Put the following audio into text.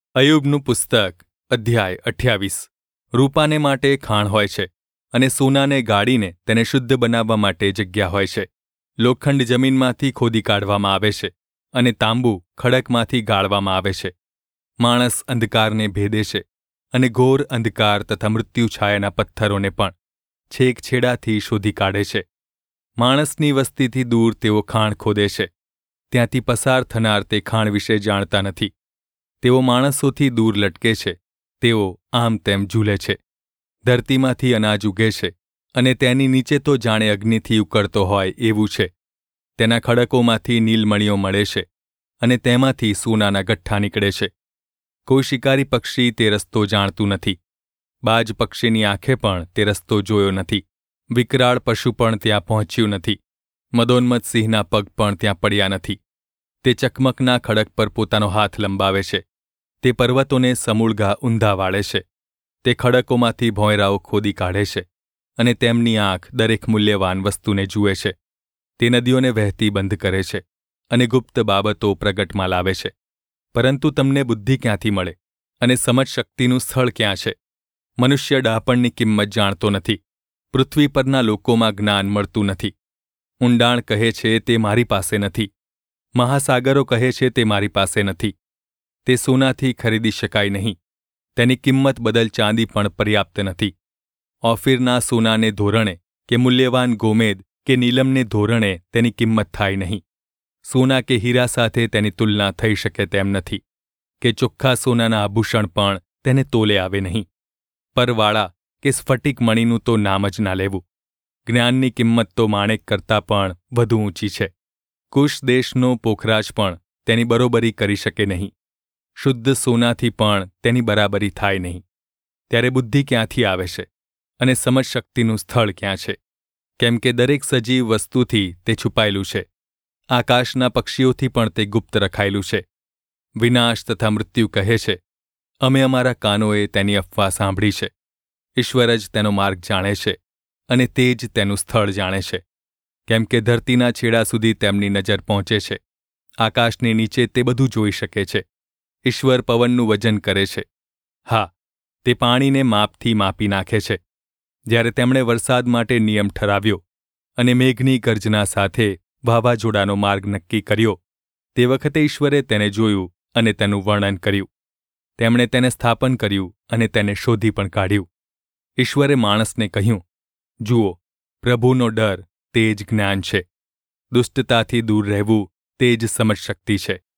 અયુબનું પુસ્તક અધ્યાય 28 રૂપાને માટે ખાણ હોય છે અને સોનાને ગાળીને તેને શુદ્ધ બનાવવા માટે જગ્યા હોય છે. લોખંડ જમીનમાંથી ખોદી કાઢવામાં આવે છે અને તાંબુ ખડકમાંથી ગાળવામાં આવે છે. માણસ અંધકારને ભેદે છે અને ઘોર અંધકાર તથા મૃત્યુછાયાના પથ્થરોને પણ છેક છેડાથી શોધી કાઢે છે. માણસની વસ્તીથી દૂર તેઓ ખાણ ખોદે છે. ત્યાંથી પસાર થનાર તે ખાણ વિશે જાણતા નથી. તેઓ માણસોથી દૂર લટકે છે. તેઓ આમ તેમ ઝૂલે છે. ધરતીમાંથી અનાજ ઉગે છે અને તેની નીચે તો જાણે અગ્નિથી ઉકળતો હોય એવું છે. તેના ખડકોમાંથી નીલમણીઓ મળે છે અને તેમાંથી સોનાના ગઠ્ઠા નીકળે છે. કોઈ શિકારી પક્ષી તે રસ્તો જાણતું નથી. બાજ પક્ષીની આંખે પણ તે રસ્તો જોયો નથી. વિકરાળ પશુ પણ ત્યાં પહોંચ્યું નથી. મદોન્મત્ત સિંહના પગ પણ ત્યાં પડ્યા નથી. તે ચકમકના ખડક પર પોતાનો હાથ લંબાવે છે. તે પર્વતોને સમૂળઘા ઊંધા વાળે છે. તે ખડકોમાંથી ભોંયરાઓ ખોદી કાઢે છે અને તેમની આંખ દરેક મૂલ્યવાન વસ્તુને જુએ છે. તે નદીઓને વહેતી બંધ કરે છે અને ગુપ્ત બાબતો પ્રગટમાં લાવે છે. પરંતુ તમને બુદ્ધિ ક્યાંથી મળે અને સમજ શક્તિનું સ્થળ ક્યાં છે? મનુષ્ય ડહાપણની કિંમત જાણતો નથી. પૃથ્વી પરના લોકોમાં જ્ઞાન મળતું નથી. ઊંડાણ કહે છે તે મારી પાસે નથી. મહાસાગરો કહે છે તે મારી પાસે નથી. તે સોનાથી ખરીદી શકાય નહીં. તેની કિંમત બદલ ચાંદી પણ પર્યાપ્ત નથી. ઓફીરના સોનાને ધોરણે કે મૂલ્યવાન ગોમેદ કે નીલમને ધોરણે તેની કિંમત થાય નહીં. સોના કે હીરા સાથે તેની તુલના થઈ શકે તેમ નથી કે ચોખ્ખા સોનાના આભૂષણ પણ તેને તોલે આવે નહીં. પરવાળા કે સ્ફટિક મણીનું તો નામ જ ના લેવું. જ્ઞાનની કિંમત તો માણેક કરતાં પણ વધુ ઊંચી છે. કુશ દેશનો પોખરાજ પણ તેની બરોબરી કરી શકે નહીં. શુદ્ધ સોનાથી પણ તેની બરાબરી થાય નહીં. ત્યારે બુદ્ધિ ક્યાંથી આવે છે અને સમજ શક્તિનું સ્થળ ક્યાં છે? કેમ કે દરેક સજીવ વસ્તુથી તે છુપાયેલું છે. આકાશના પક્ષીઓથી પણ તે ગુપ્ત રખાયેલું છે. વિનાશ તથા મૃત્યુ કહે છે, અમે અમારા કાનોએ તેની અફવા સાંભળી છે. ઈશ્વર જ તેનો માર્ગ જાણે છે અને તે જ તેનું સ્થળ જાણે છે. કેમ કે ધરતીના છેડા સુધી તેમની નજર પહોંચે છે. આકાશની નીચે તે બધું જોઈ શકે છે. ઈશ્વર પવનનું વજન કરે છે. હા, તે પાણીને માપથી માપી નાખે છે. જ્યારે તેમણે વરસાદ માટે નિયમ ઠરાવ્યો અને મેઘની ગર્જના સાથે વાવાઝોડાનો માર્ગ નક્કી કર્યો, તે વખતે ઈશ્વરે તેને જોયું અને તેનું વર્ણન કર્યું. તેમણે તેને સ્થાપન કર્યું અને તેને શોધી પણ કાઢ્યું. ઈશ્વરે માણસને કહ્યું, જુઓ, પ્રભુનો ડર તે જ જ્ઞાન છે. દુષ્ટતાથી દૂર રહેવું તે જ સમજશક્તિ છે.